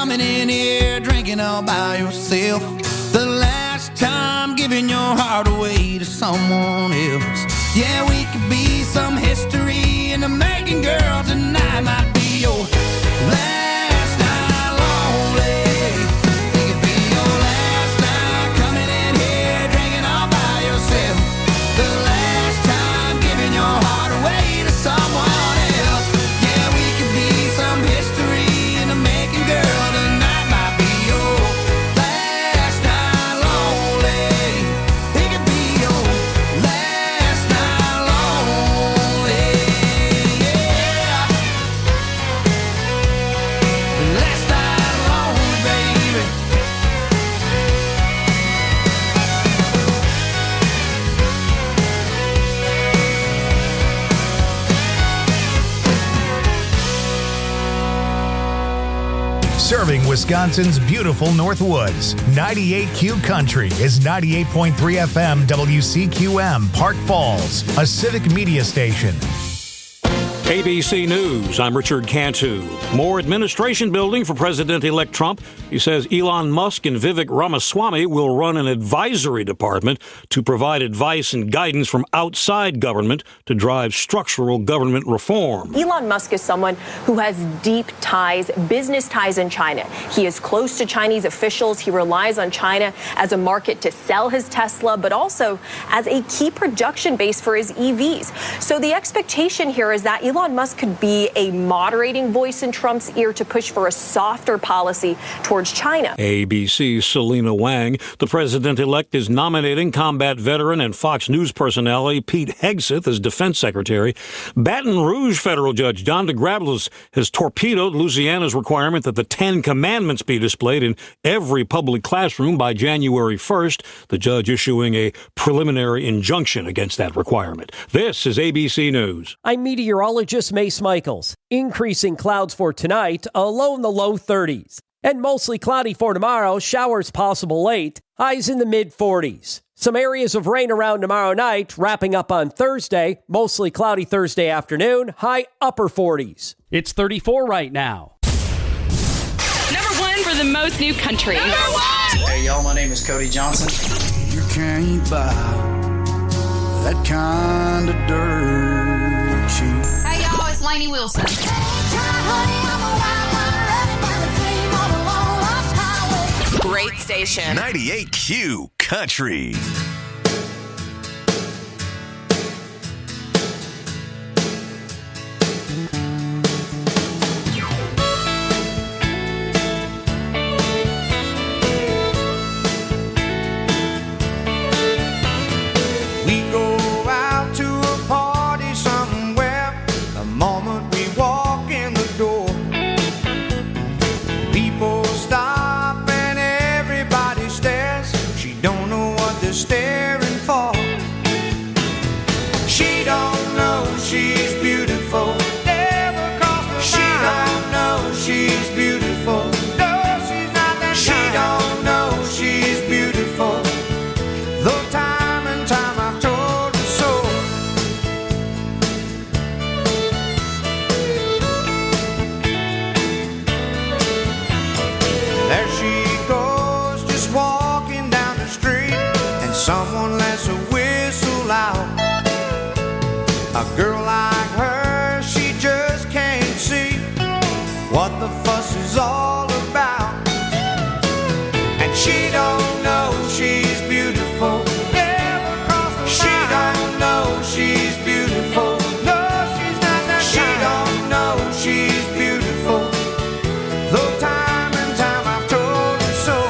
coming in here drinking all by yourself. The last time giving your heart away to someone else. Yeah, we could be some history in the making, girl. Tonight might be your last night lonely. It could be your last night coming in here drinking all by yourself. The last time giving your heart away to someone else. Yeah, we could be some history in the making, girl. Tonight might be your last night lonely. It could be your last night lonely. Yeah. Last night lonely, baby. Serving Wisconsin's beautiful Northwoods. 98Q Country is 98.3 FM WCQM, Park Falls, a civic media station. ABC News, I'm Richard Cantu. More administration building for President-elect Trump. He says Elon Musk and Vivek Ramaswamy will run an advisory department to provide advice and guidance from outside government to drive structural government reform. Elon Musk is someone who has deep ties, business ties in China. He is close to Chinese officials. He relies on China as a market to sell his Tesla, but also as a key production base for his EVs. So the expectation here is that Elon Musk could be a moderating voice in Trump's ear to push for a softer policy towards China. ABC's Selena Wang. The president-elect is nominating combat veteran and Fox News personality Pete Hegseth as defense secretary. Baton Rouge federal judge John DeGrabbis has torpedoed Louisiana's requirement that the Ten Commandments be displayed in every public classroom by January 1st, the judge issuing a preliminary injunction against that requirement. This is ABC News. I'm meteorologist Mace Michaels. Increasing clouds for tonight, a low in the low 30s. And mostly cloudy for tomorrow, showers possible late, highs in the mid-40s. Some areas of rain around tomorrow night, wrapping up on Thursday, mostly cloudy Thursday afternoon, high upper 40s. It's 34 right now. Number one for the most new country. Number one! Hey, y'all, my name is Cody Johnson. You can't buy that kind of dirt cheap. Hey, y'all, it's Lainey Wilson. Great station. 98Q Country. We go out to a party somewhere. The moment we walk in the door, people stop and everybody stares. She don't know what they're staring for. She don't know she's beautiful. Never crossed her mind. She don't know she's beautiful. No, she's not that she kind. Don't know she's beautiful. Though time and time I've told her so. There she goes, just walking down the street, and someone lets a whistle out. A girl like her, she just can't see what the fuss is all about. And she don't know she's beautiful. Never crossed her mind. She don't know she's beautiful. No, she's not that she kind. Don't know she's beautiful. Though time and time I've told her so.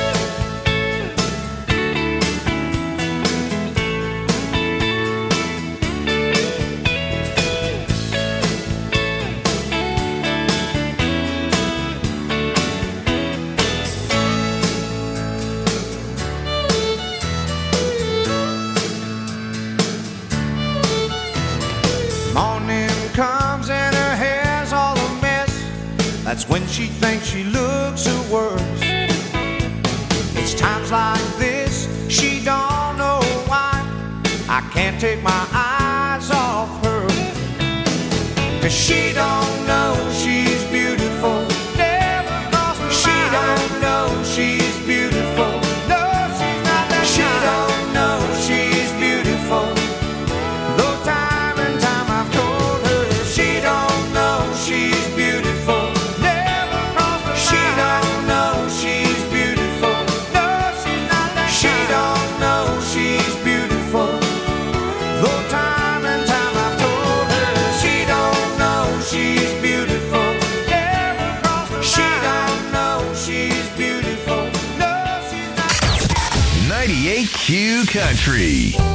Morning comes and her hair's all a mess. That's when she thinks she looks her worst. It's times like this she don't know why I can't take my eyes off her. 'Cause she don't know she's beautiful. Never crossed her mind. She she's beautiful. No, she's not that she don't know she's beautiful. Though time and time I've told her she don't know she's beautiful. Never crossed her mind. She don't know she's beautiful. No, she's not that she don't know she's beautiful. Though time and time I've told her she don't know she's beautiful. Never crossed her mind. She don't know she's beautiful. No, she's not. 98Q Country.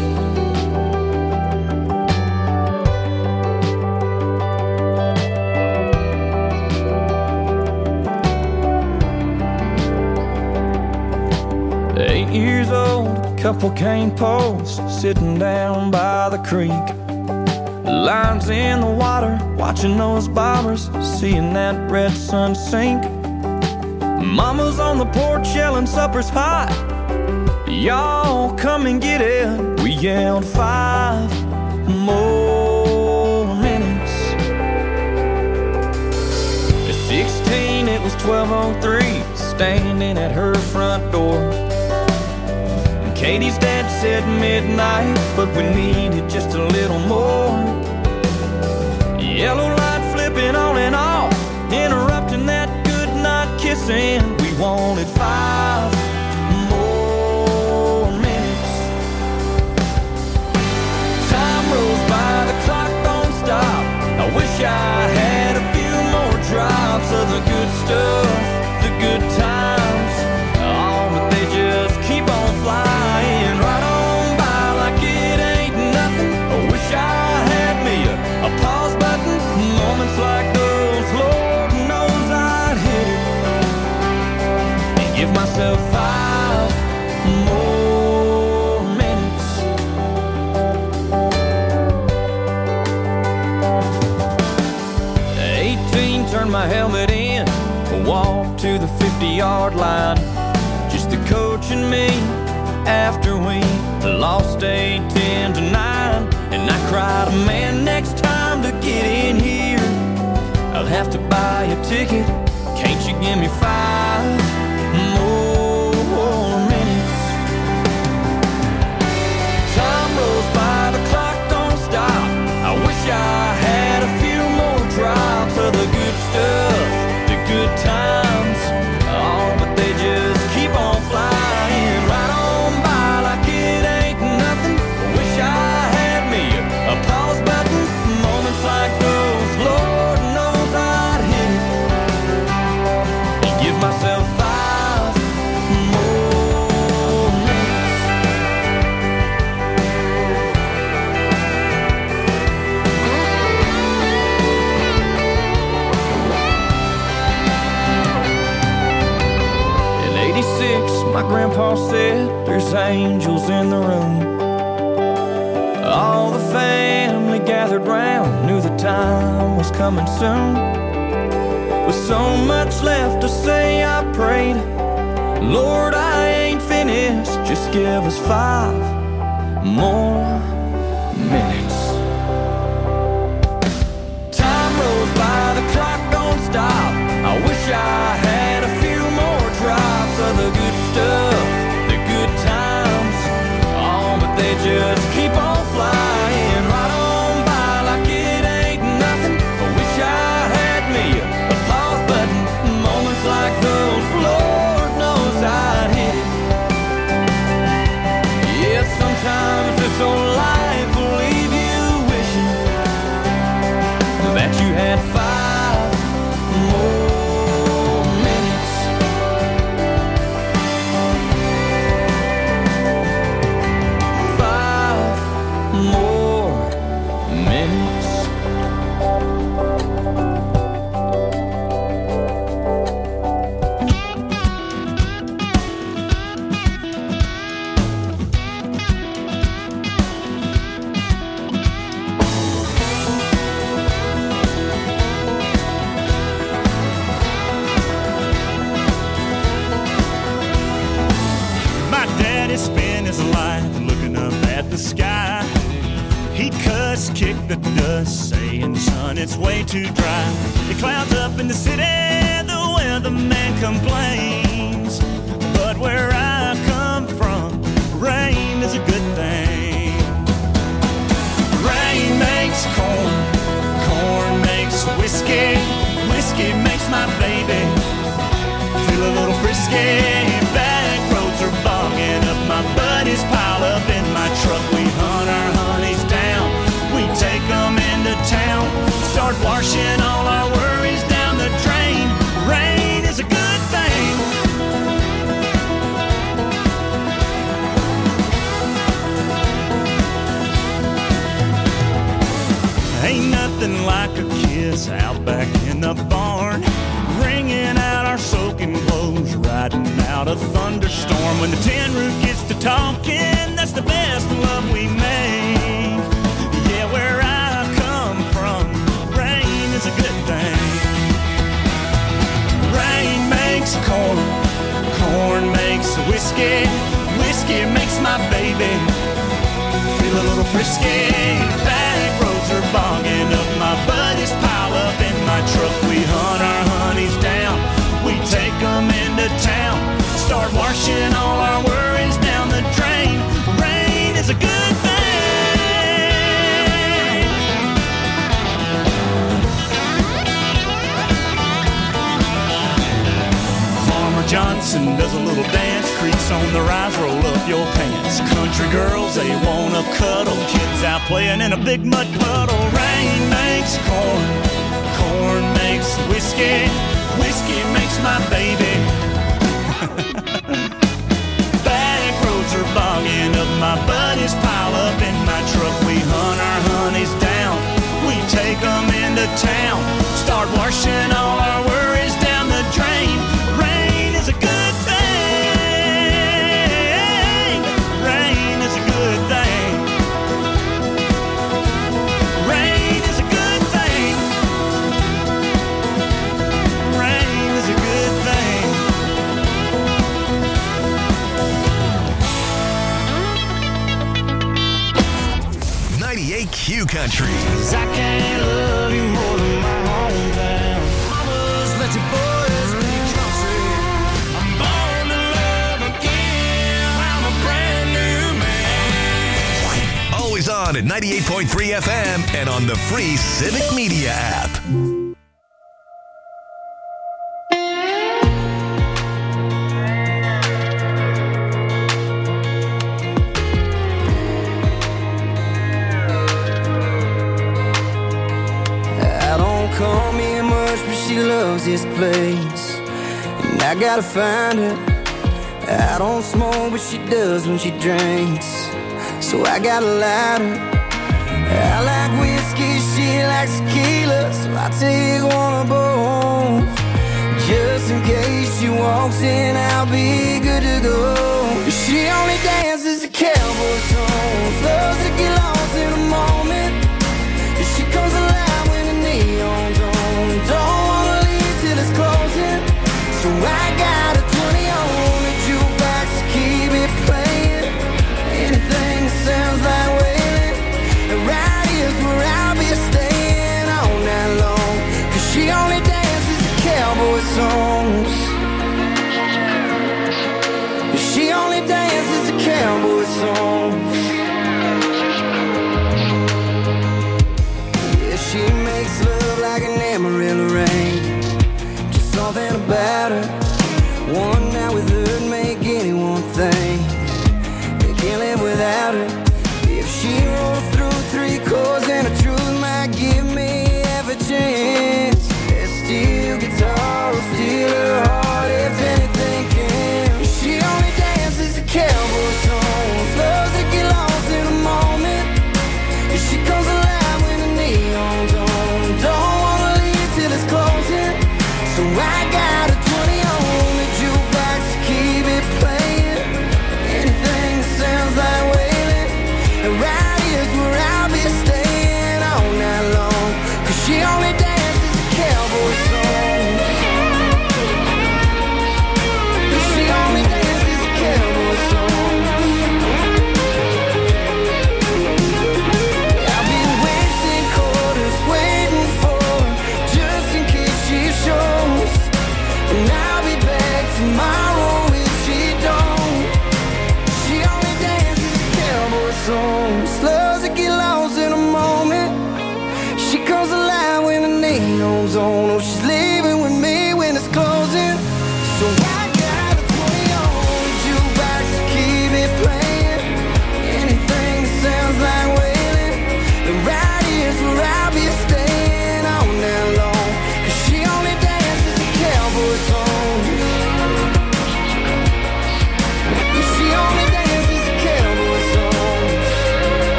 8 years old, couple cane posts sitting down by the creek. Lines in the water, watching those bobbers, seeing that red sun sink. Mama's on the porch yelling supper's hot. Y'all come and get it. We yelled 5 more minutes. At 16 it was 12:03, standing at her front door. Katie's dad said midnight, but we needed just a little more. Yellow light flipping on and off, interrupting that good night kissing. We wanted 5 more minutes. Time rolls by, the clock don't stop. I wish I had a few more drops of the good stuff, the good times. Oh, but they just keep on flying right on by like it ain't nothing. I wish I had me a pause button. Moments like those, Lord knows I'd hit it and give myself 5 more minutes. 18, turned my helmet in, walked to the 50-yard line. Just the coach and me after we lost 8-10 to 9. And I cried, man, next time to get in here I'll have to buy a ticket. Can't you give me 5 more minutes? Time rolls by, the clock don't stop. I wish I had a few more drops of the good stuff, the good times. Oh, but they just keep on flying right on by like it ain't nothing. Wish I had me a pause button. Moments like those, Lord knows I'd hit it and give myself 5 more minutes. 86, my grandpa said there's angels in the room. All the family gathered round, knew the time was coming soon. With so much left to say, I prayed, Lord, I ain't finished, just give us 5 more minutes. Time rolls by, the clock don't stop. I wish I had a few more drops of the good stuff, the good times. Oh, but they just keep on flying right on by like it ain't nothing. I wish I had me a pause button. Moments like those, Lord knows I'd hit it. Yeah, sometimes this old life will leave you wishing that you had 5 more minutes. 5 more minutes. My daddy spent his life looking up at the sky. He'd cuss, kick the dust, saying, son, it's way too dry. The clouds up in the city, the weatherman complains. my baby feel a little frisky. Back roads are bogging up, my buddies pile up in my truck. We hunt our honeys down, we take them into town, start washing all our worries down the drain. Rain is a good thing. Ain't nothing like a kiss out back in the barn, wringing out our soaking clothes, riding out a thunderstorm. When the tin roof gets to talking, that's the best love we make. Yeah, where I come from, rain is a good thing. Rain makes corn, corn makes whiskey, whiskey makes my baby feel a little frisky. Back roads are bogging up, my buddies pile up in my truck. We hunt our honeys down, we take them into town, start washing all our worries down the drain. Rain is a good thing. Farmer Johnson does a little dance, creaks on the rise, roll up your pants. Country girls, they wanna cuddle, kids out playing in a big mud puddle. Rain makes corn, corn makes whiskey, whiskey makes my baby. Back roads are bogging up, my buddies pile up in my truck. We hunt our honeys down, we take them into town, start washing all our worries down the drain. Rain is a good thing. Rain is a good thing. Rain is a good thing. Rain is a good thing. 98Q Country. 'Cause I can't love you more than my hometown. Mamas, let your boys be country. I'm born to love again. I'm a brand new man. Always on at 98.3 FM and on the free Civic Media app. I don't call me much, but she loves this place, and I gotta find her. I don't smoke, but she does when she drinks, so I gotta light her. I like whiskey, she likes tequila, so I take one of both. Just in case she walks in, I'll be good to go. She only dances to cowboy songs, loves to get lost in a moment. She comes alive when the neon's on, don't wanna leave till it's closing. So I got a 20 on the jukebox to keep it playing. Anything that sounds like wailing, right here's where I'll be staying all night long. 'Cause she only dances to cowboy songs. She only dances to cowboy songs. Yeah, she makes love like an Amarillo rain. Just something about her. One night with her would make anyone think they can't live without her. If she rolls through 3 chords and the truth might give me half a chance. That steel guitar will still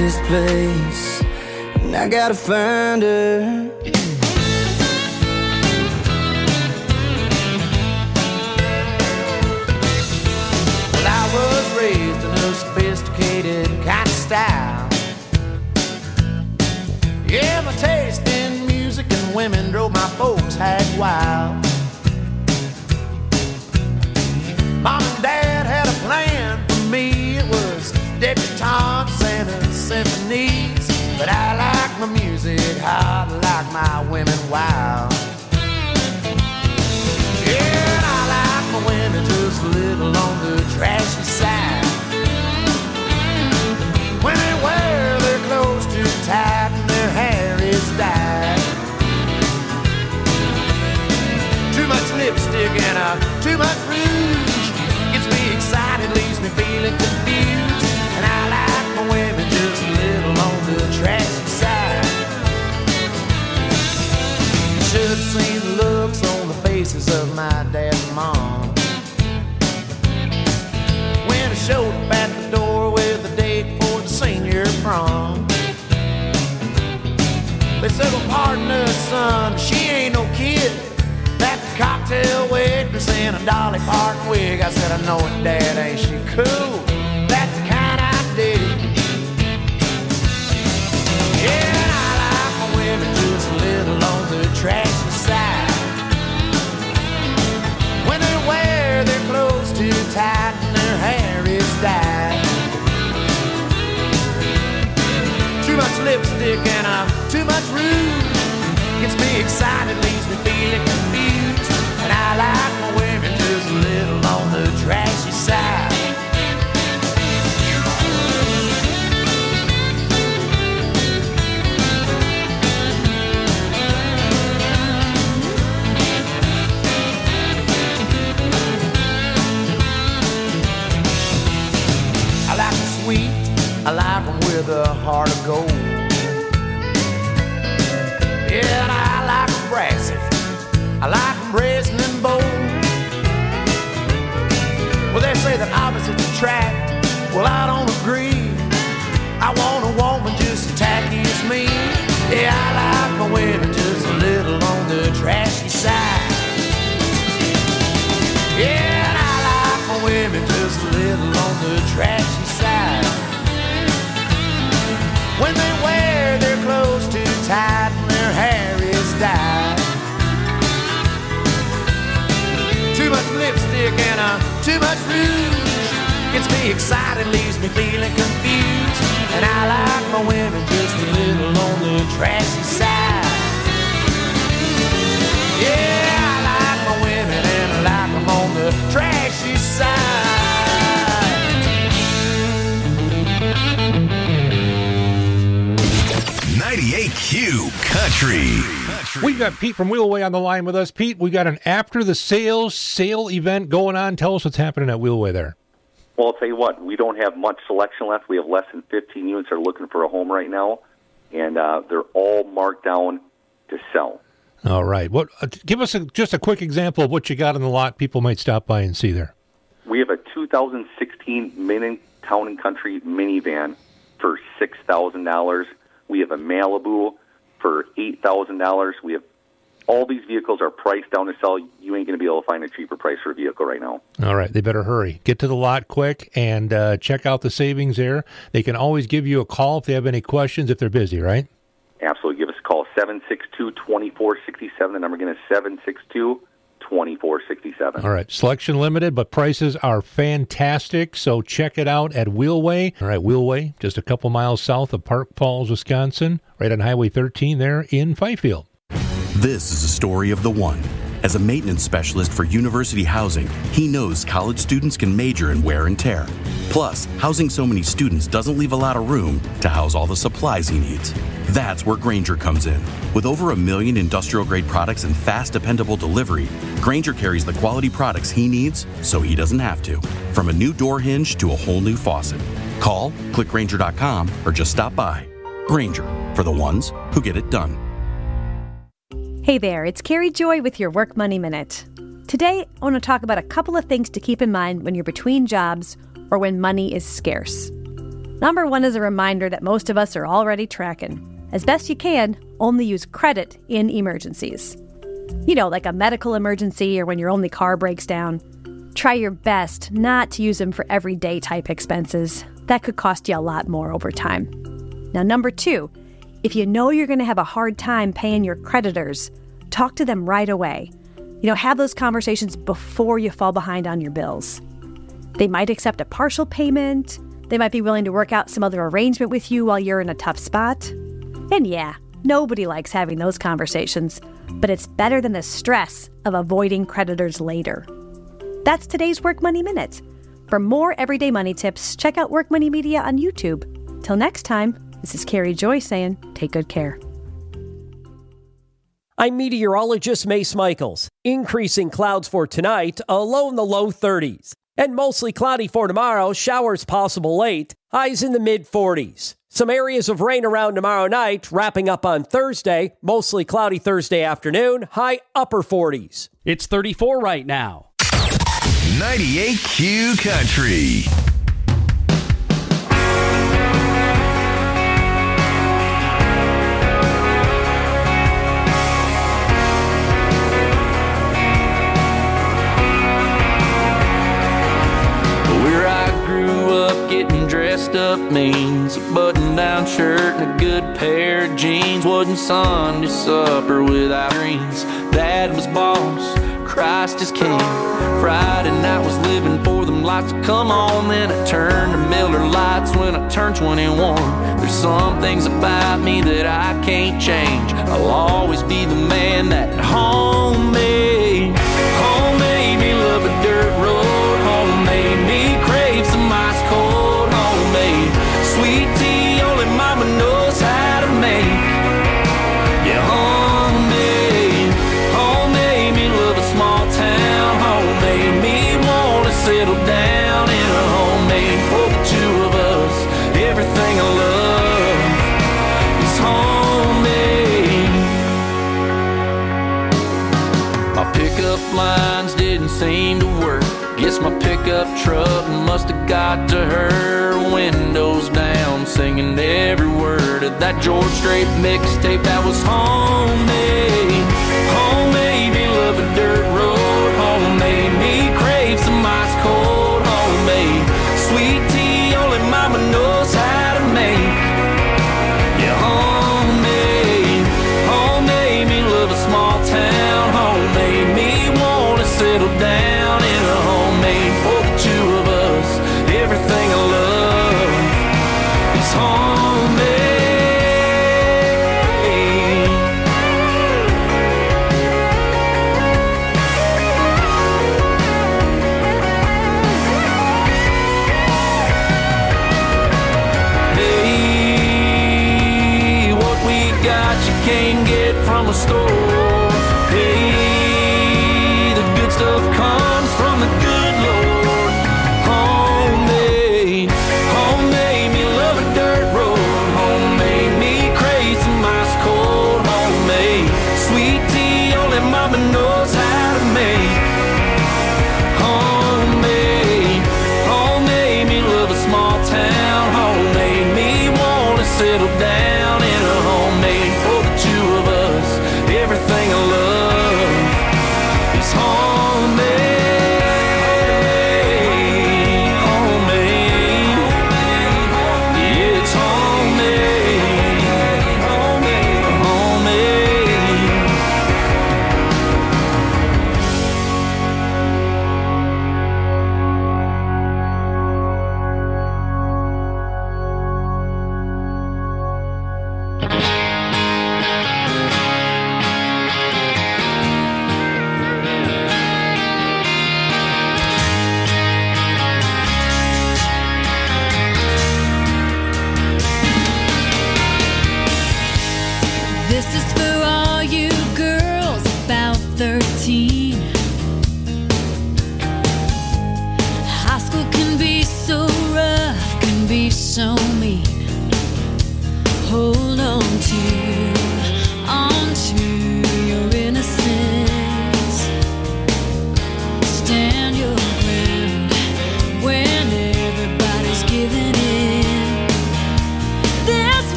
this place, and I gotta find her. Well, I was raised in a sophisticated kind of style. Yeah, my taste in music and women drove my folks hag wild. Mom and Dad had a plan for me. It was debutantes and symphonies. But I like my music hot, I like my women wild. Yeah, and I like my women just a little on the trashy side. When they wear their clothes too tight and their hair is dyed. Too much lipstick and too much rouge gets me excited, leaves me feeling confused. And I like my women just a little on the trashy side. Should have seen the looks on the faces of my dad and mom when I showed up at the door with a date for the senior prom. They said, well, pardon us, son, she ain't no kid. That's a cocktail waitress in a Dolly Parton wig. I said, I know it, Dad, ain't she cool? That's the kind I dig. Yeah, I like my women just a little on the trashy side. When they wear their clothes too tight and their hair is dyed. Too much lipstick and too much rouge gets me excited, leaves me feeling confused. And I like my women just a little on the trashy side. I like them sweet, I like them with a heart of gold. Yeah, and I like them brassy, I like them brazen and bold. Well, they say that opposites attract, well, I don't agree. I want a woman just as tacky as me. Yeah, I like my women just a little on the trashy side. Yeah, and I like my women just a little on the trashy side. When they wear their clothes too tight and their hair is dyed. Too much lipstick and too much rouge gets me excited, leaves me feeling confused. And I like my women just a little on the trashy side. Yeah, I like my women and I like them on the trashy side. 98Q Country. We've got Pete from Wheelway on the line with us. Pete, we got an after the sale event going on. Tell us what's happening at Wheelway there. Well, I'll tell you what, we don't have much selection left. We have less than 15 units that are looking for a home right now, and they're all marked down to sell. All right. What? Give us just a quick example of what you got in the lot people might stop by and see there. We have a 2016 Mini Town & Country minivan for $6,000. We have a Malibu for $8,000. We have all these vehicles are priced down to sell. You ain't going to be able to find a cheaper price for a vehicle right now. All right. They better hurry. Get to the lot quick and check out the savings there. They can always give you a call if they have any questions if they're busy, right? Absolutely. Give us a call, 762-2467. The number again is 762-2467. All right. Selection limited, but prices are fantastic. So check it out at Wheelway. All right. Wheelway, just a couple miles south of Park Falls, Wisconsin, right on Highway 13 there in Fifield. This is a story of the one. As a maintenance specialist for University Housing, he knows college students can major in wear and tear. Plus, housing so many students doesn't leave a lot of room to house all the supplies he needs. That's where Grainger comes in. With over 1 million industrial-grade products and fast, dependable delivery, Grainger carries the quality products he needs so he doesn't have to. From a new door hinge to a whole new faucet. Call, click Grainger.com, or just stop by. Grainger, for the ones who get it done. Hey there, it's Carrie Joy with your Work Money Minute. Today, I want to talk about a couple of things to keep in mind when you're between jobs or when money is scarce. Number 1 is a reminder that most of us are already tracking. As best you can, only use credit in emergencies. You know, like a medical emergency or when your only car breaks down. Try your best not to use them for everyday type expenses. That could cost you a lot more over time. Now, number 2, if you know you're going to have a hard time paying your creditors, talk to them right away. Have those conversations before you fall behind on your bills. They might accept a partial payment. They might be willing to work out some other arrangement with you while you're in a tough spot. And yeah, nobody likes having those conversations, but it's better than the stress of avoiding creditors later. That's today's Work Money Minute. For more everyday money tips, check out Work Money Media on YouTube. Till next time, this is Carrie Joy saying, take good care. I'm meteorologist Mace Michaels. Increasing clouds for tonight, a low in the low 30s. And mostly cloudy for tomorrow, showers possible late, highs in the mid-40s. Some areas of rain around tomorrow night, wrapping up on Thursday, mostly cloudy Thursday afternoon, high upper 40s. It's 34 right now. 98Q Country. Where I grew up, getting dressed up means a button-down shirt and a good pair of jeans. Wasn't Sunday supper without greens. Dad was boss, Christ is king. Friday night was living for them lights to come on. Then I turned to Miller Lights when I turned 21. There's some things about me that I can't change. I'll always be the man that home made. Home made me love a dirt road. Home made me crave some ice cold. Homemade sweet tea only mama knows how to make. Yeah, homemade. Home made me love a small town. Home made me want to settle down in a homemade for the two of us. Everything I love is homemade. My pickup lines didn't seem to work. Guess my pickup truck must have got to her. Windows down, singing every word of that George Strait mixtape that was homemade. Homemade me love a dirt road. Homemade me crave some ice cold. Homemade sweet tea only mama knows how to make. Yeah, homemade. Homemade me love a small town. Homemade me want to settle down in a homemade for the two of us. Everything I love is homemade. Hey, what we got you can't get from a store. Hey, the good stuff comes from the good Lord. Homemade, homemade me love a dirt road. Homemade me crave some ice cold. Homemade sweet tea only mama knows how to make. Homemade, homemade me love a small town. Homemade me want to settle down in a homemade for the two of us. Everything I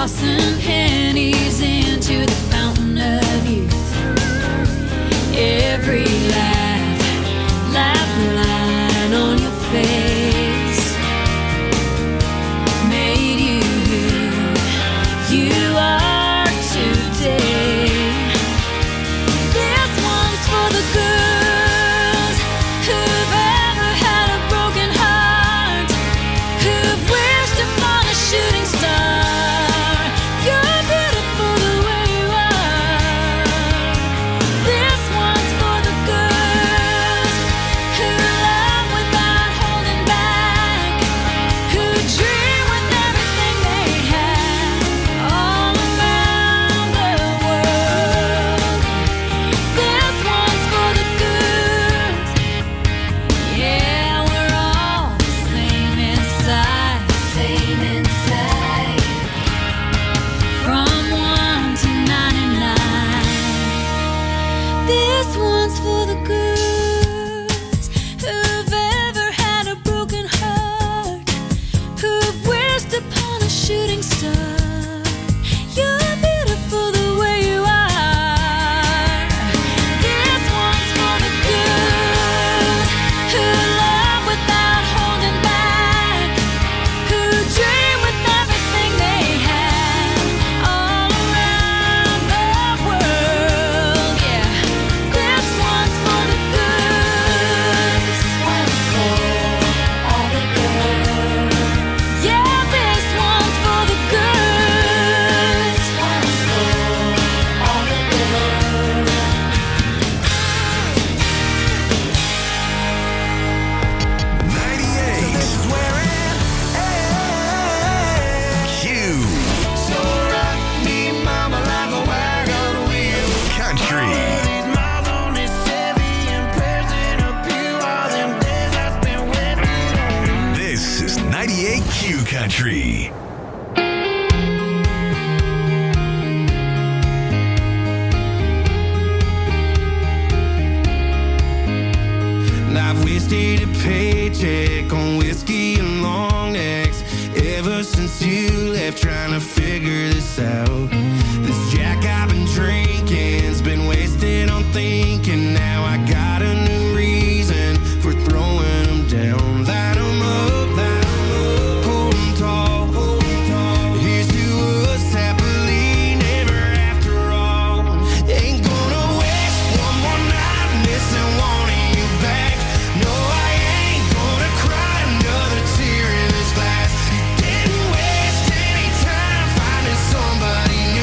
tossing pennies into the fountain of youth. Every laugh line on your face made you who you are today. This one's for the girls who've ever had a broken heart, who've wished upon a shooting star. You're beautiful the way you are. This one's for the girls who love without holding back, who dream with everything they have all around the world. This one's for the girls. Yeah, we're all the same inside, same inside. From 1 to 99. This one's for the girls who've ever had a broken heart, who've wished upon a shooting star. You're beautiful the way you are. This one's for the girls who love without holding back, who dream with everything they have all around the world. Yeah, this one's for the girls. One's for all the girls. Yeah, this one's for the girls. One's for all the girls. 98. This is where Q. So rock me, mama, like a wagon wheel. Country. These miles on this Chevy and prayers in a pew. All them days I spent wasted on. This is 98 Q Country. And I've wasted a paycheck on whiskey and long necks ever since you left, trying to figure this out. This Jack I've been drinking's been wasted on thinking. Now I got a new reason for throwing them down. Light them up, hold them tall. Here's to us happily never after all. Ain't gonna waste one more night missing one of you back. No, I ain't gonna cry another tear in this glass. Didn't waste any time finding somebody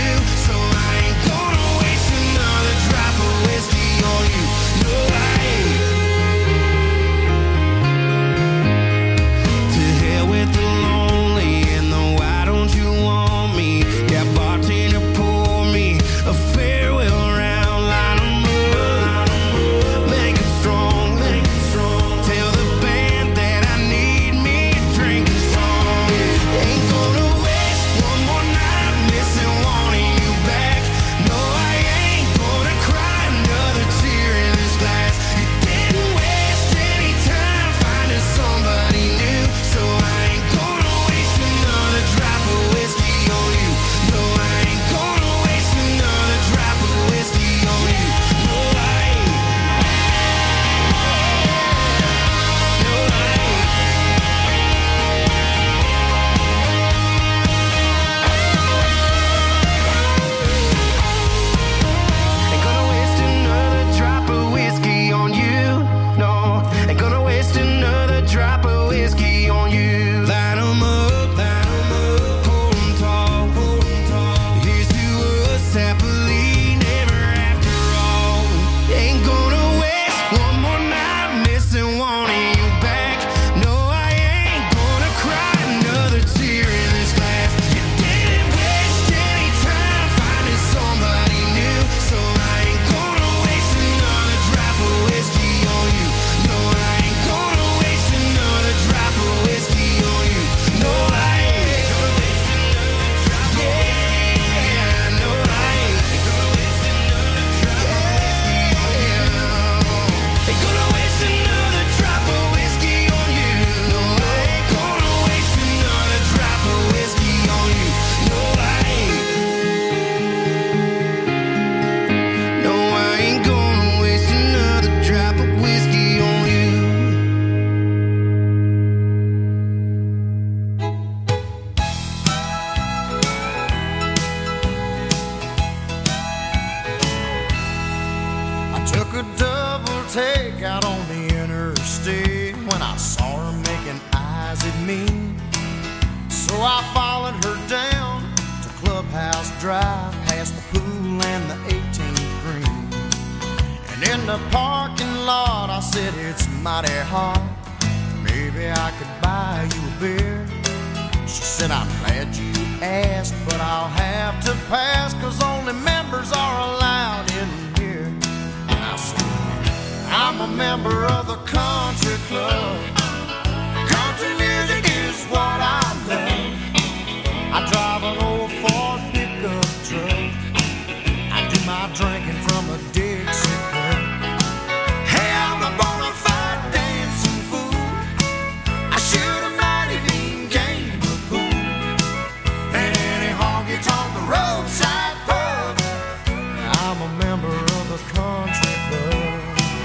out on the interstate when I saw her making eyes at me. So I followed her down to Clubhouse Drive, past the pool and the 18th green. And in the parking lot I said, it's mighty hot, maybe I could buy you a beer. She said, I'm glad you asked, but I'll have to pass, 'cause only members are allowed in here. And I said, I'm a member of the country club. Country music is what I love. I drive an old Ford pickup truck. I do my drinking from a Dixie cup. Hey, I'm a bona fide dancing fool. I shoot a mighty mean game of pool. And any honky-tonk the roadside pub. I'm a member of the country club.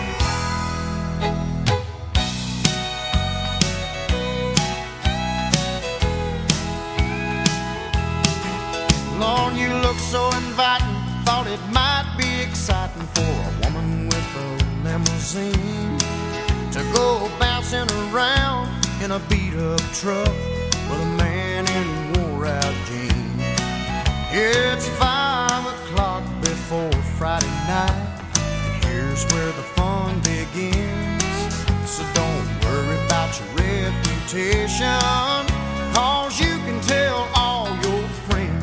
Lord, you look so inviting. Thought it might be exciting for a woman with a limousine to go bouncing around in a beat-up truck with a man in wore-out jeans. It's 5 o'clock before Friday night, and here's where the fun begins. So don't worry about your reputation, 'cause you can tell all your friends.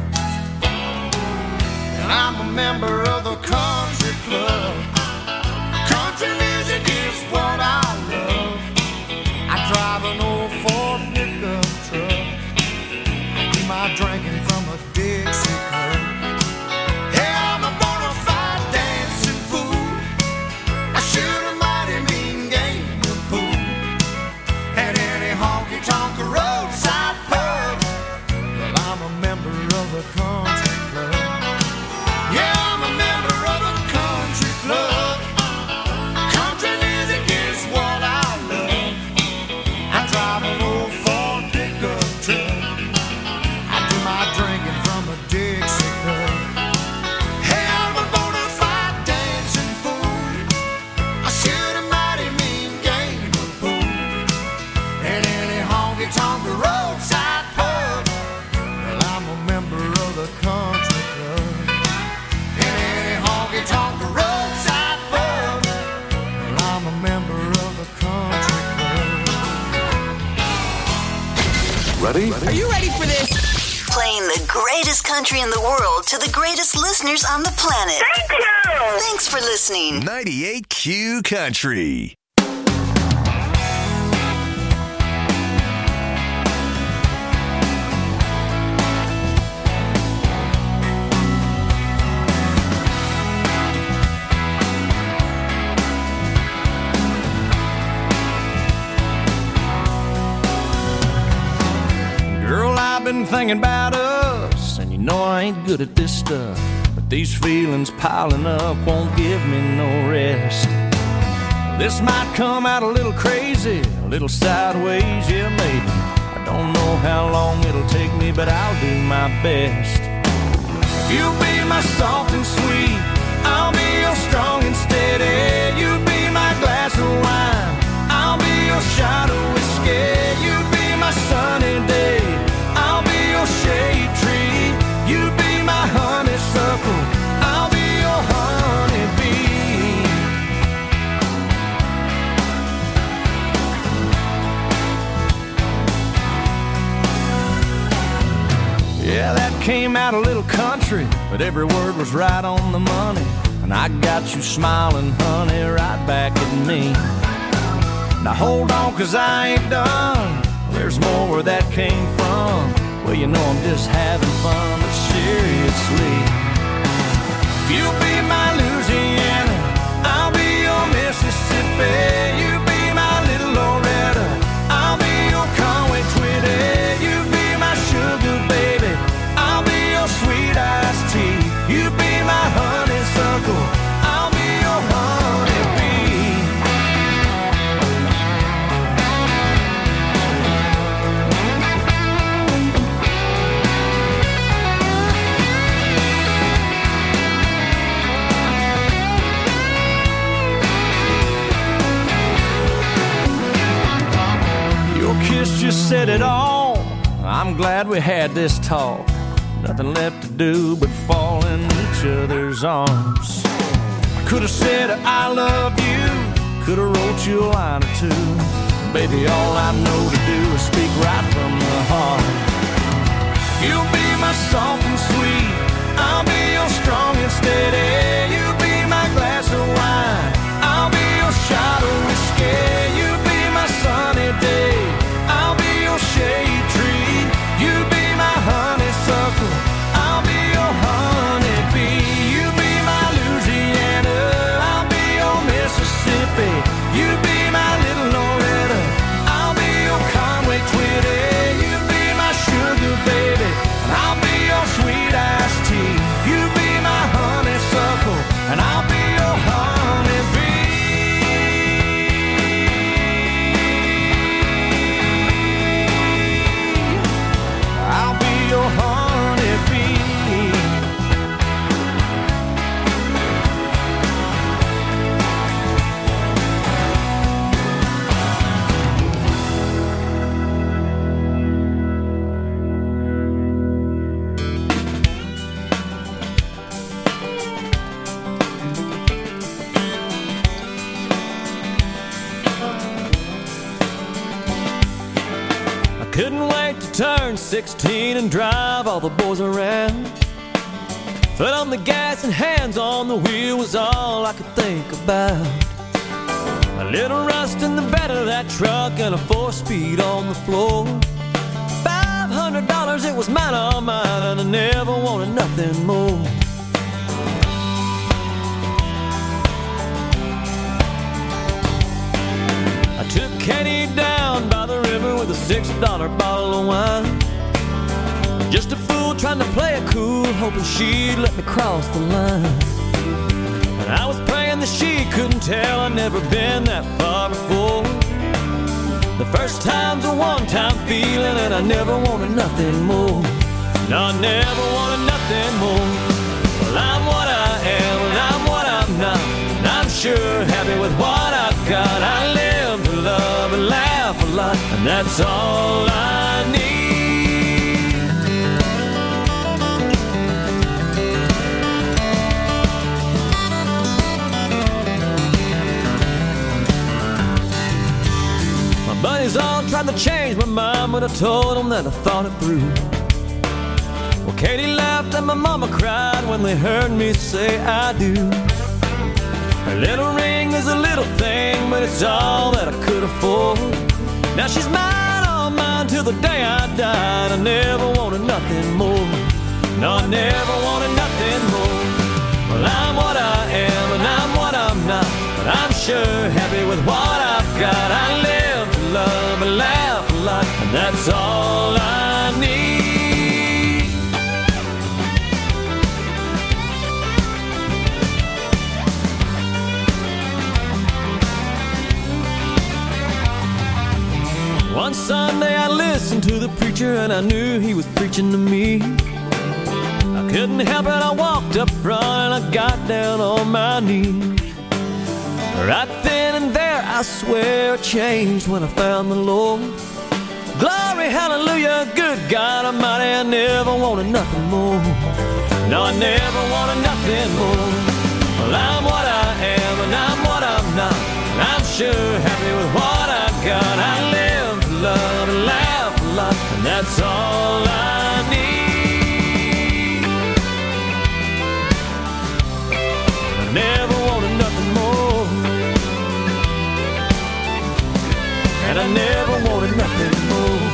And I'm a member of the country club. Country music is what I love. I drive an old Ford pickup truck. I do my drinking from a Dixie cup. Hey, I'm a bona fide dancing fool. I shoot a mighty mean game of pool. At any honky-tonk roadside pub. Well, I'm a member of the country club. Yeah, I'm a member of a country club. Country music is what I love. I drive an old Ford pickup truck. I do my drinking from a Dixie cup. Hey, I'm a bona fide dancing fool. I shoot a mighty mean game of pool. At any honky-tonk roadside pub. Well, I'm a member of the country club. Honky-tonk roadside pub. Well, I'm a member of the country club. Ready? Are you ready for this? Playing the greatest country in the world to the greatest listeners on the planet. Thank you! Thanks for listening. 98Q Country. Been thinking about us, and you know I ain't good at this stuff, but these feelings piling up won't give me no rest. This might come out a little crazy, a little sideways, yeah maybe. I don't know how long it'll take me, but I'll do my best. You'll be my soft and sweet, I'll be your strong and steady. You be my glass of wine, I'll be your shot of whiskey. You be my sunny day, I'll be your shade tree. You be my honeysuckle, I'll be your honeybee. Yeah, that came out a little country, but every word was right on the money. And I got you smiling, honey, right back at me. Now hold on, 'cause I ain't done. There's more where that came from. Well, you know I'm just having fun, but seriously. You be my Louisiana, I'll be your Mississippi. You be my little Loretta, I'll be your Conway Twitty. You be my sugar baby, I'll be your sweet iced tea. You be my honeysuckle, I'll be your honeybee. said it all. I'm glad we had this talk. Nothing left to do but fall in each other's arms. I could have said I love you, could have wrote you a line or two. Baby, all I know to do is speak right from the heart. You'll be my soft and sweet, I'll be your strong and steady. You'll be my glass of wine, I'll be your shot of whiskey. You'll be my sunny day, I'll be your shade tree. You'll be my honeysuckle, I'll be your honeybee. You'll be my Louisiana, I'll be your Mississippi. You'll be my little Loretta, I'll be your Conway Twitty. You'll be my sugar baby, and I'll be your sweet iced tea. You'll be my honeysuckle, and I'll be your honeybee. I'll be your honeybee. Couldn't wait to turn 16 and drive all the boys around. Foot on the gas and hands on the wheel was all I could think about. A little rust in the bed of that truck and a 4-speed on the floor. $500, it was mine, all mine, and I never wanted nothing more. I took Katie down by the river with a $6 bottle of wine. Just a fool trying to play it cool, hoping she'd let me cross the line. And I was praying that she couldn't tell I'd never been that far before. The first time's a one-time feeling, and I never wanted nothing more. No, I never wanted nothing more. Well, I'm what I am, and I'm what I'm not, and I'm sure happy with what I've got. I live to love and laugh a lot, and that's all I need. My buddies all tried to change my mind, but I told them that I thought it through. Well, Katie laughed and my mama cried when they heard me say I do. Her little ring is a little thing, but it's all that I could afford. Now she's mine, all mine, till the day I died. I never wanted nothing more. No, I never wanted nothing more. Well, I'm what I am, and I'm what I'm not, but I'm sure happy with what I've got. I live to love and laugh a lot, and that's all I need. One Sunday I listened to the preacher and I knew he was preaching to me. I couldn't help it, I walked up front and I got down on my knees. Right then and there I swear I changed when I found the Lord. Glory, hallelujah, good God Almighty, I never wanted nothing more. No, I never wanted nothing more. Well, I'm what I am and I'm what I'm not, and I'm sure happy with what I've got. I live to love and laugh a lot, and that's all I need. I never wanted nothing more, and I never wanted nothing more.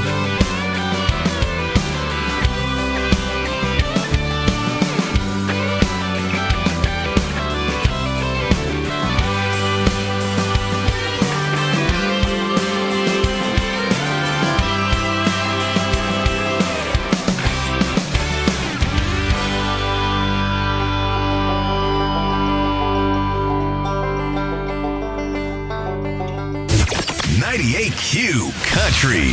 Q Country.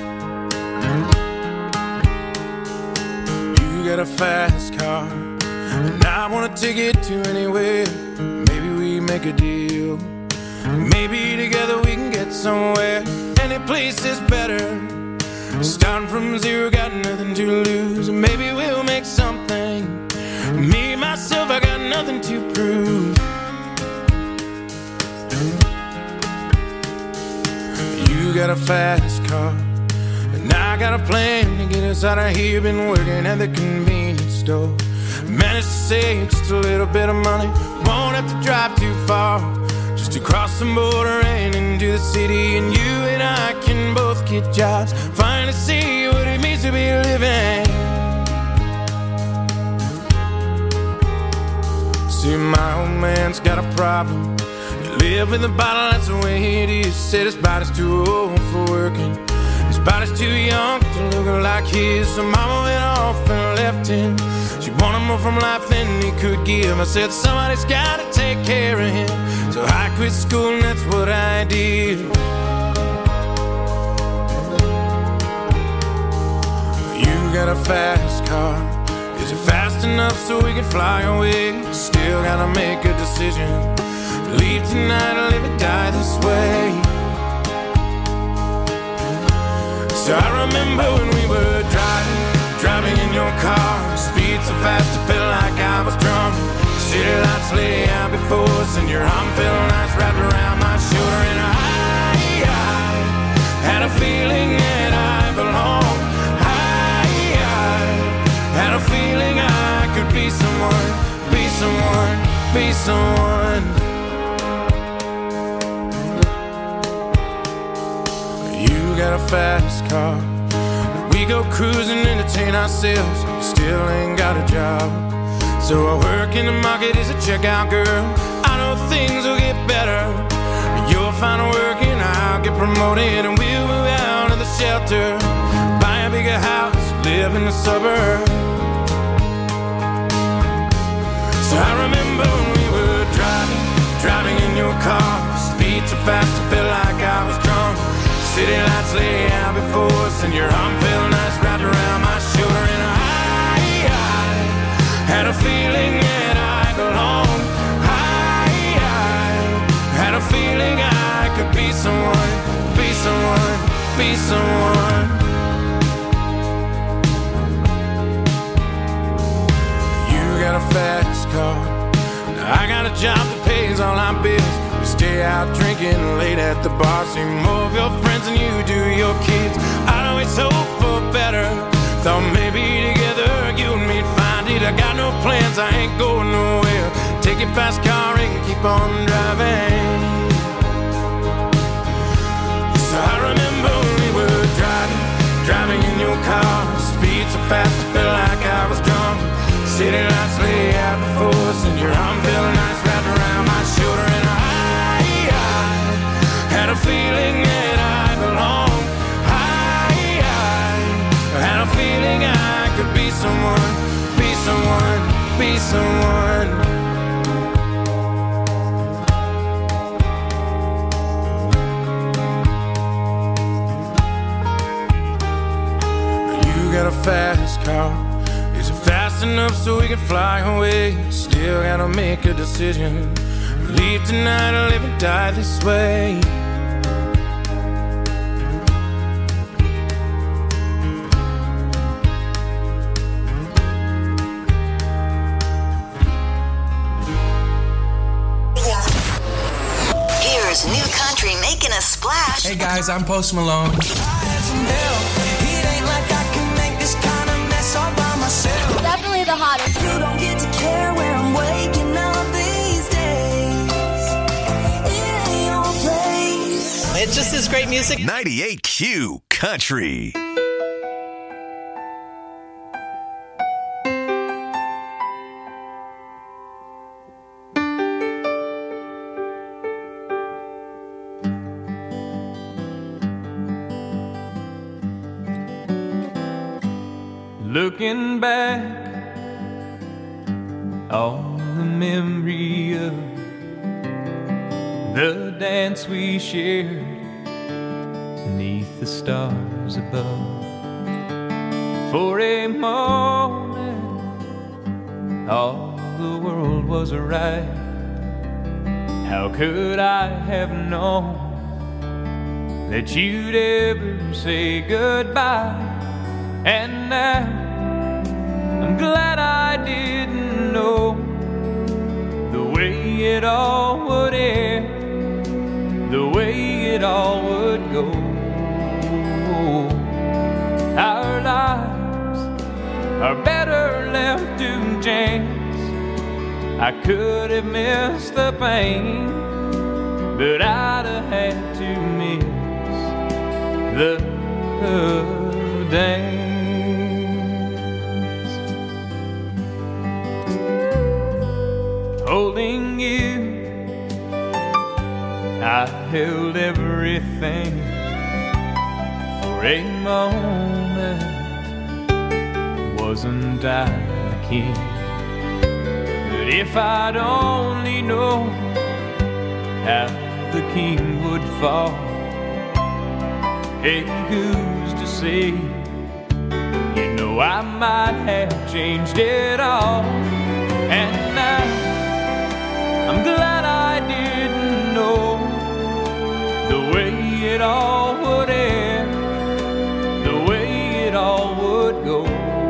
You got a fast car, And I want a ticket to anywhere. Maybe we make a deal. Maybe together we can get somewhere. Any place is better. Starting from zero, got nothing to lose. Maybe we'll make something. Me, myself, I got nothing to prove. You got a fast car, and I got a plan to get us out of here. Been working at the convenience store. Managed to save just a little bit of money. Won't have to drive too far, just to cross the border and into the city. And you and I can both get jobs, finally see what it means to be living. See, my old man's got a problem. He live in the bottle, that's the way it is. Said his body's too old for working, his body's too young to look like his. So mama went off and left him. She wanted more from life than he could give. I said somebody's gotta take care of him. So I quit school and that's what I did. You got a fast car. Is it fast enough so we can fly away? Still gotta make a decision. Leave tonight or live or die this way. So I remember when we were driving in your car. Speed so fast it felt like I was drunk. City lights lay out before us, and your arm felt nice wrapped around my shoulder. And I had a feeling that I belonged. Had a feeling I could be someone, be someone, be someone. You got a fast car. We go cruising, entertain ourselves. Still ain't got a job. So I work in the market as a checkout girl. I know things will get better. You'll find work and I'll get promoted, and we'll move out of the shelter, buy a bigger house, live in the suburbs. So I remember when we were driving in your car. Speed so fast it felt like I was drunk. City lights lay out before us, and your arm felt nice wrapped around my shoulder. And I had a feeling that I belonged. I had a feeling I could be someone, be someone, be someone. Got a fast car. Now I got a job that pays all our bills. We stay out drinking late at the bar. See more of your friends than you do your kids. I'd always hope for better. Thought maybe together you and me'd find it. I got no plans, I ain't going nowhere. Take your fast car and keep on driving. So I remember when we were driving in your car. Speed so fast it felt like I was drunk. City lights lay out before us, and your arm felt nice wrapped around my shoulder. And I had a feeling that I belonged. I had a feeling I could be someone, be someone, be someone. You got a fast car. Is it fast enough so we can fly away? Still gotta make a decision. Leave tonight or live and die this way. Here's new country making a splash. Hey guys, I'm Post Malone. Definitely the hottest. You don't get to care where I'm waking up these days. It ain't your place. It's just this great music. 98Q Country. Looking back on the memory of the dance we shared beneath the stars above. For a moment all the world was right. How could I have known that you'd ever say goodbye? And now I'm glad I didn't know the way it all would end, the way it all would go. Our lives are better left to chance. I could have missed the pain, but I'd have had to miss the dance. Holding you, I held everything for a moment. Wasn't I the king? But if I'd only known how the king would fall, hey, who's to say? You know I might have changed it all. And now I'm glad I didn't know the way it all would end, the way it all would go.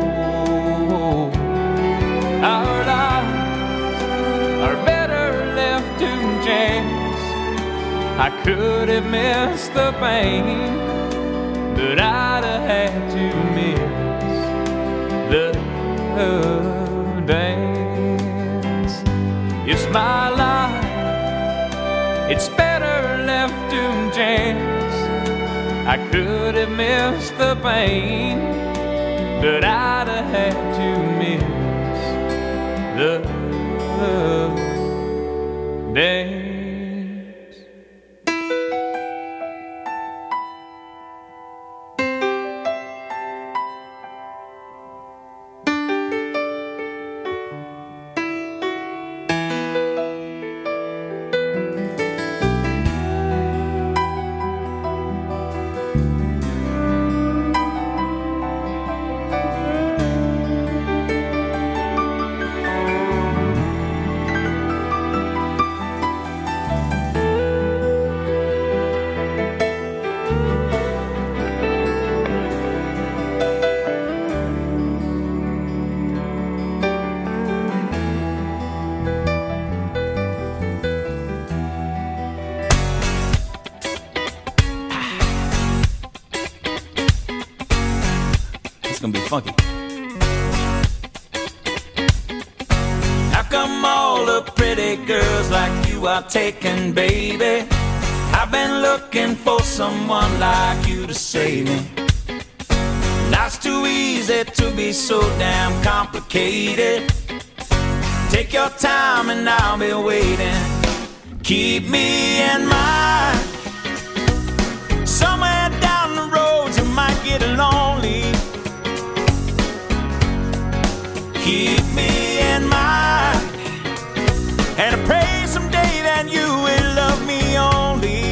Our lives are better left to chance. I could have missed the pain, but I'd have had to miss the dance. It's my life, it's better left to chance. I could have missed the pain, but I'd have had to miss the dance. Funky. How come all the pretty girls like you are taken, baby? I've been looking for someone like you to save me. Now it's too easy to be so damn complicated. Take your time and I'll be waiting. Keep me in mind. Somewhere down the road you might get lonely. Keep me in mind, and I pray someday that you will love me only.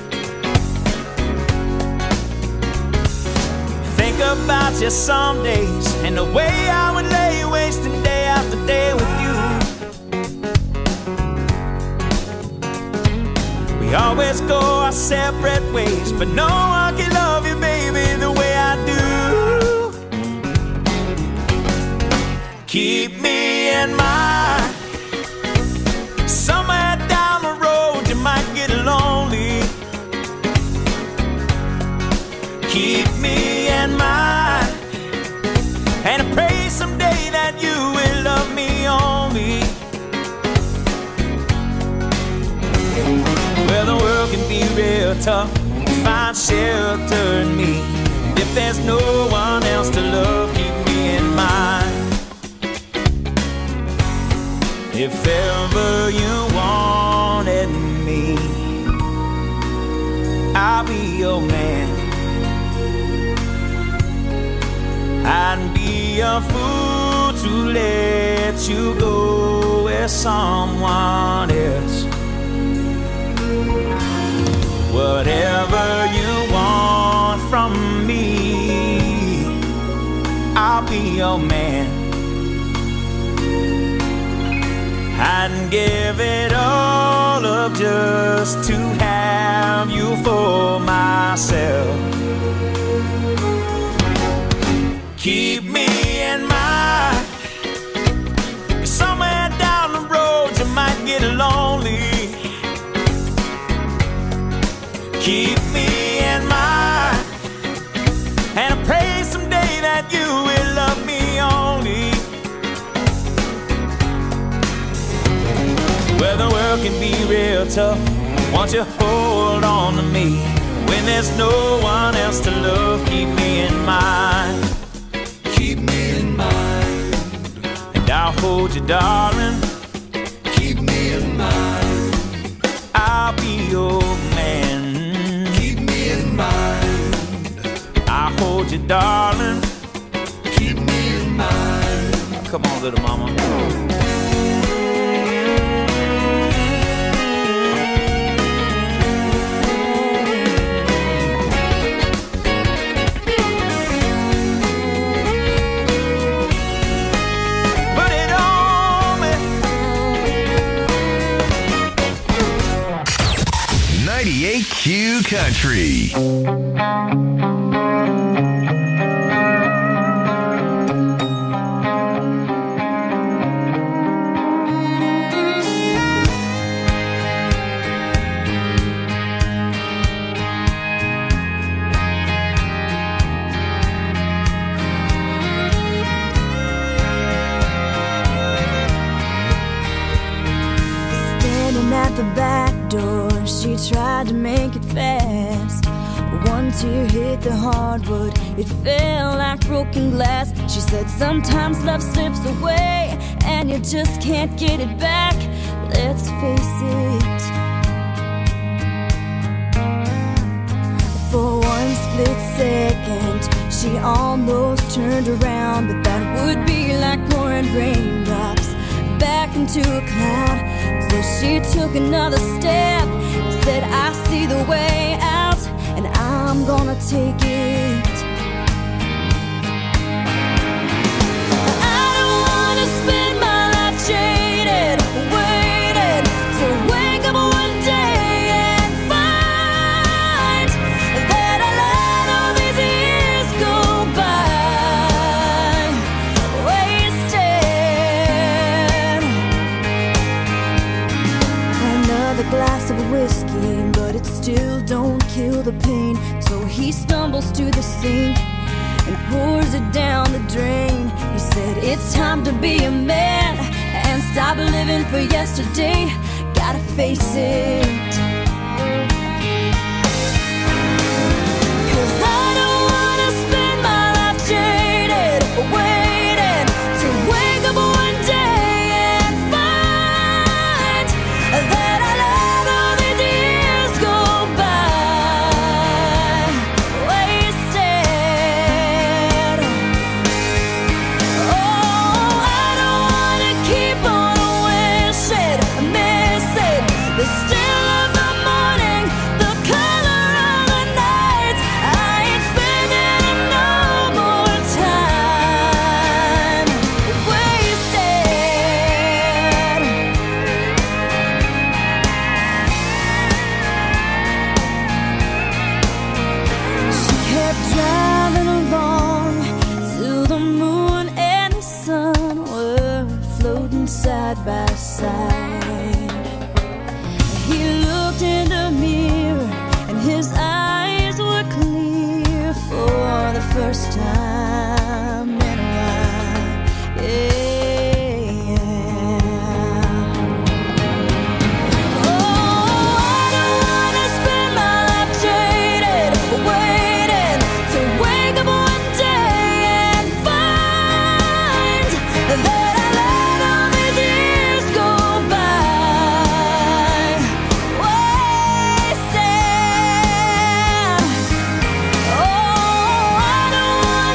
Think about you some days, and the way I would lay wasting day after day with you. We always go our separate ways, but no one can love you, baby, the way I do. Keep me in mind. Somewhere down the road you might get lonely. Keep me in mind, and I pray someday that you will love me only. Well, the world can be real tough. Find shelter in me. If there's no one else to love, keep me in mind. If ever you wanted me, I'll be your man. I'd be a fool to let you go with someone else. Whatever you want from me, I'll be your man. I'd give it all up just to have you for myself. Keep me in mind, 'cause somewhere down the road you might get lonely. Keep me in mind, and I pray someday that you will love me only. Well, the world can be real tough once you hold on to me. When there's no one else to love, keep me in mind. Keep me in mind, and I'll hold you, darling. Keep me in mind, I'll be your man. Keep me in mind, I'll hold you, darling. Keep me in mind. Come on, little mama. Q Country. Standing at the back door, she tried to make it fast. One tear hit the hardwood, it fell like broken glass. She said sometimes love slips away and you just can't get it back. Let's face it. For one split second, she almost turned around, but that would be like pouring raindrops back into a cloud. So she took another step, said I see the way out, and I'm gonna take it. I don't wanna spend my life jaded, waiting to wake up one day and find that I let all these years go by wasted. Another glass of whiskey, but it still don't kill the pain. So he stumbles to the sink and pours it down the drain. He said it's time to be a man and stop living for yesterday. Gotta face it. 'Cause I don't wanna spend my life jaded, waiting to wake up one day and find that I let all these years go by wasted. Oh, I don't wanna keep on wishing, missing the still of the morning, the color of the night. I ain't spending no more time wasted. She kept driving along till the moon and the sun were floating side by side. He looked in the mirror and his eyes were clear for the first time in a while. Yeah. Oh, I don't wanna spend my life jaded, waiting to wake up one day and find that I let all these years go by wasted. Oh, I don't wanna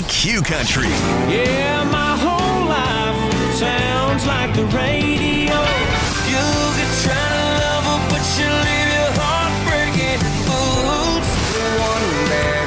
Q Country. Yeah, my whole life sounds like the radio. You could try to love her, but she'll leave your heart breaking. Boots, the one that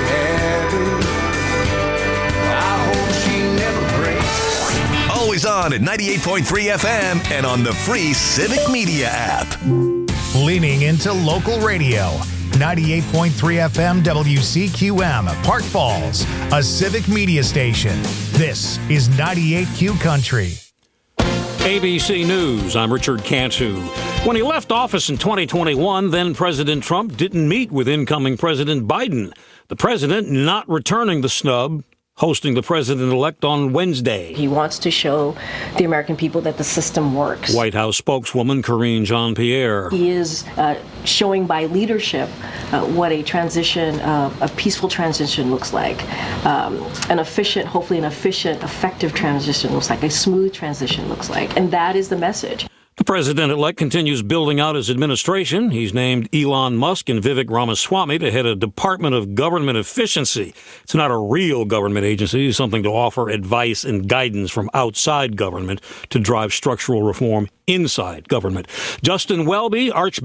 happened. I hope she never breaks. Always on at 98.3 FM and on the free Civic Media app. Leaning into local radio. 98.3 FM WCQM, Park Falls, a Civic Media station. This is 98Q Country. ABC News, I'm Richard Cantu. When he left office in 2021, then President Trump didn't meet with incoming President Biden. The president not returning the snub, hosting the president-elect on Wednesday. He wants to show the American people that the system works. White House spokeswoman Karine Jean-Pierre. He is showing by leadership what a transition, a peaceful transition looks like. Hopefully an efficient, effective transition looks like. A smooth transition looks like. And that is the message. The president-elect continues building out his administration. He's named Elon Musk and Vivek Ramaswamy to head a Department of Government Efficiency. It's not a real government agency, it's something to offer advice and guidance from outside government to drive structural reform inside government. Justin Welby, Archbishop